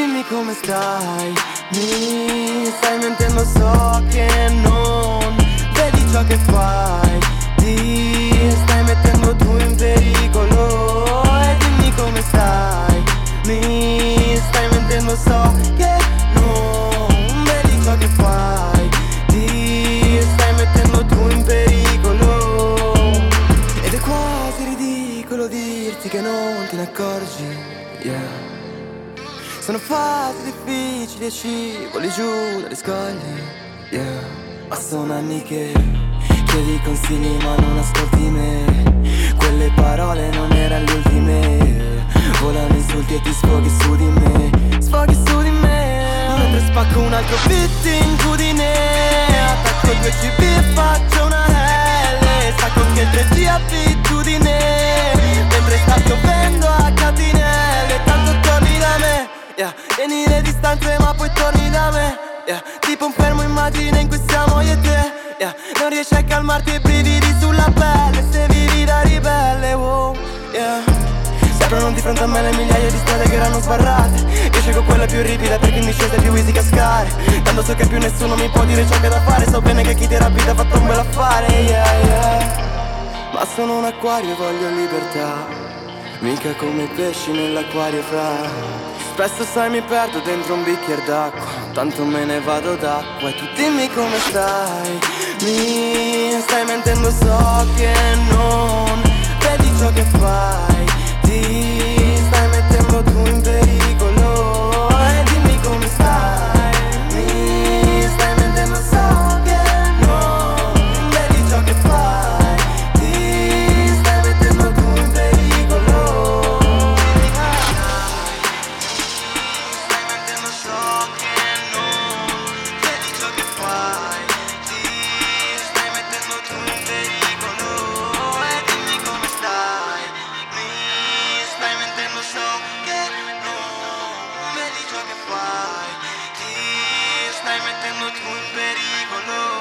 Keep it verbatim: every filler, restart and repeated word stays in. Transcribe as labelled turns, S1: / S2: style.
S1: dimmi come stai. Mi stai mentendo, so che non vedi ciò che fai. Ti stai mettendo tu in pericolo. E dimmi come stai. Mi stai mentendo, so che non vedi ciò che fai. Ti stai mettendo tu in pericolo. Ed è quasi ridicolo dirti che non te ne accorgi, yeah. Sono fasi difficili e scivoli giù dagli scogli, yeah. Ma sono anni che chiedi consigli ma non ascolti me. Quelle parole non erano le ultime. Volano insulti e ti sfoghi su di me. Sfoghi su di me. Mentre spacco un altro beat in cudine. Attacco due C B e faccio una L. Sacco che il tre G abitudine. Mentre sta piovendo a catinelle. Tanto torni da me, yeah. Tieni le distanze ma poi torni da me, yeah. Tipo un fermo immagine in cui siamo io e te, yeah. Non riesci a calmarti i brividi sulla pelle. Se vivi da ribelle, wow, yeah. Sembrano di fronte a me le migliaia di strade che erano sbarrate. Io scelgo quella più ripida perché in discesa è più easy cascare. Tanto so che più nessuno mi può dire ciò che è da fare. So bene che chi ti rapita ha fatto un bel affare, yeah, yeah. Ma sono un acquario e voglio libertà. Mica come i pesci nell'acquario fra. Spesso sai mi perdo dentro un bicchiere d'acqua. Tanto me ne vado d'acqua. E tu dimmi come stai. Mi stai mentendo, so che non vedi ciò che fai. Ti stai mettendo tu in pericolo. E dimmi come stai. Mi stai mentendo, so che non vedi ciò che fai. Ti stai mettendo tu in pericolo. Stai mentendo, so che non vedi ciò che fai. Ti stai mettendo tu in pericolo. E dimmi come stai. Mi stai mentendo, so che non vedi ciò che fai. Ti stai mettendo tu in pericolo.